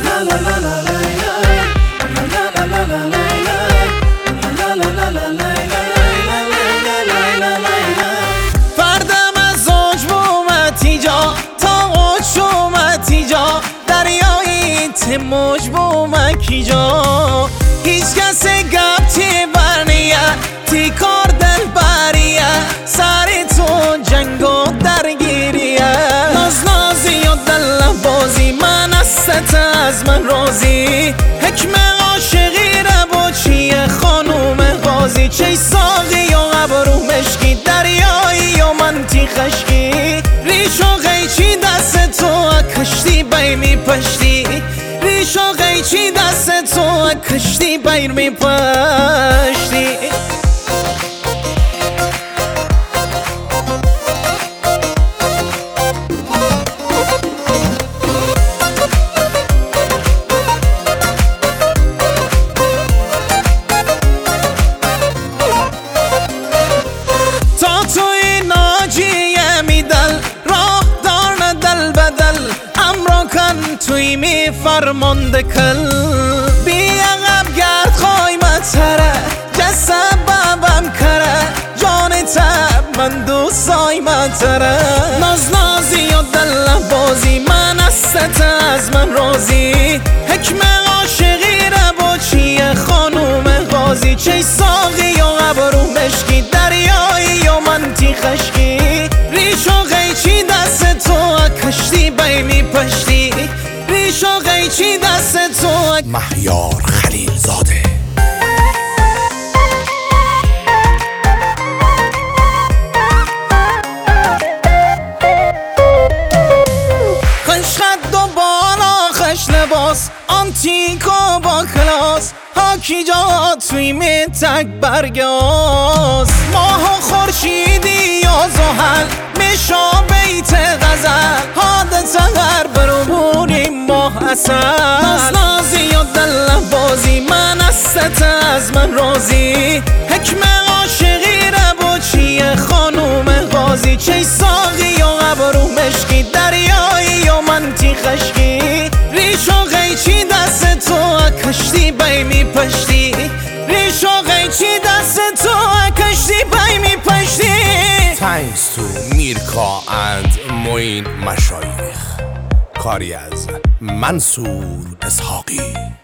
فردم از اوج بومتی جا تا اوج شومتی جا دریایی تموج بومکی جا هیچ کس گفتی برنیه تی کار دل بریه سری تو جنگ و درگیریه ناز نازی و دل بازی من است از من رازی حکم عاشقی رو چیه خانوم غازی چه ساقی و ابرو مشکی دریایی و من تی خشکی ریش و غیچی دست تو کشتی بی می پشتی ریش و غیچی دست تو کشتی بی می پشتی توی می فرمانده کل بی عقب گرد خواهی متره جسد بابم کره جان تب من دوستای متره ناز نازی و دل بازی من است از من رازی حکم عاشقی رو چیه خانوم غازی چه ساقی و ابرو مشکی دریایی و من تی خشکی ریش و غیچی دست تو کشتی بی می پشتی ریش و غیچی دست تو مهیار خلیل زاده خشخد و بالا خش لباس آنتیکو با کلاس هاکی جا توی می تک برگاز ماه و خورشیدی یا زحل میشا بیت غزل حادثه هر برمونی ماه اصل ناز نازی و دل بازی من است از من رازی حکم عاشقی رو چیه خانوم غازی چه ساقی و ابرو مشکی دریایی و من تی خشکی ریش و غیچی دست تو کشتی بی می پشتی ریش و غیچی دست تو کشتی بی می پشتی Thanks to Mirka and Moin Mashayikh کاری از منصور اسحاقی